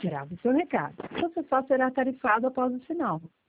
Grave seu recado. Você só será tarifado após o sinal.